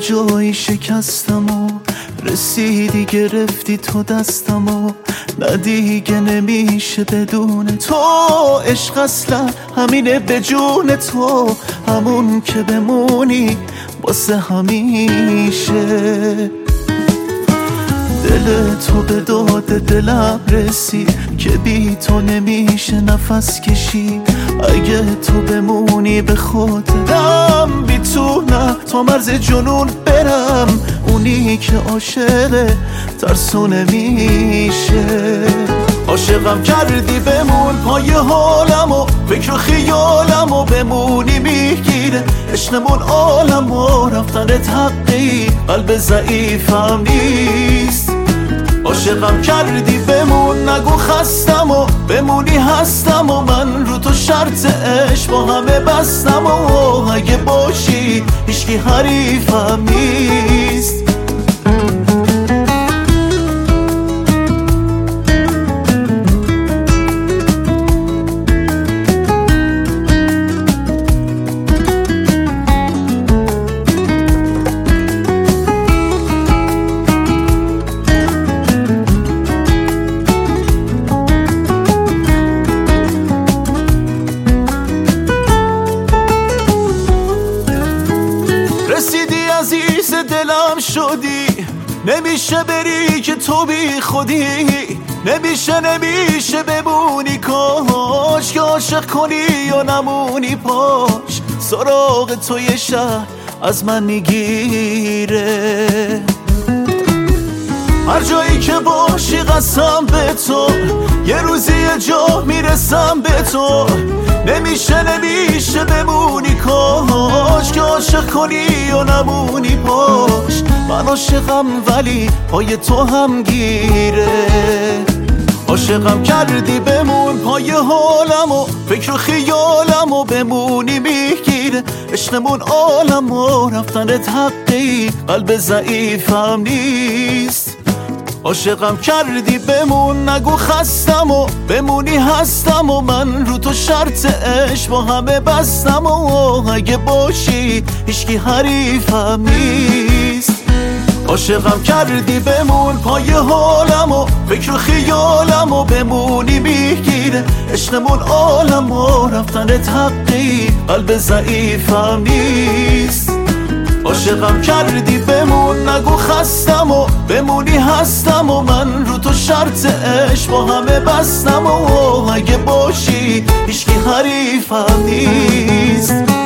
جایی شکستم و رسیدی گرفتی تو دستم و نه دیگه نمیشه بدون تو. عشق اصلا همینه به جون تو، همون که بمونی واسه همیشه. دل تو به داد دلم رسید که بی تو نمیشه نفس کشید. اگه تو بمونی به خودم میتونم تا مرز جنون برم. اونی که عاشقه ترسو نمیشه. عاشقم کردی بمون پای حالم و فکر و خیالم و بمونی میگیره عشقمون عالم و رفتنت حقی قلب ضعیفم نیست. عاشقم کردی بمون نگو خستم و بمونی هستم و من رو تو شرط عشق با همه بستم و اگه باشی هیچکی حریفم نیست. رسیدی عزیز دلم شدی، نمیشه بری که تو بی خودی. نمیشه بمونی کاش که عاشق کنی یا نمونی پاش. سراغ تو یه شهر از من میگیره. هر جایی که باشی قسم به تو یه روزی یه جا میرسم به تو. نمیشه بمونی کاش که عاشق کنی یا نمونی پاش. من عاشقم ولی پای تو هم گیره. عاشقم کردی بمون پای حالم و فکر و خیالم و بمونی میگیره عشقمون عالم و رفتنت حقی قلب ضعیفم نیست. عاشقم کردی بمون نگو خستم و بمونی هستم و من رو تو شرط عشق با همه بستم و اگه باشی هیچکی حریفم نیست. عاشقم کردی بمون پای حالم و فکر و خیالم و بمونی میگیره عشقمون عالم و رفتنت حقی قلب ضعیفم نیست. عاشقم کردی بمون نگو خستم و بمونی هستم و من رو تو شرط عشق با همه بستم و اگه باشی هیچکی حریفم نیست.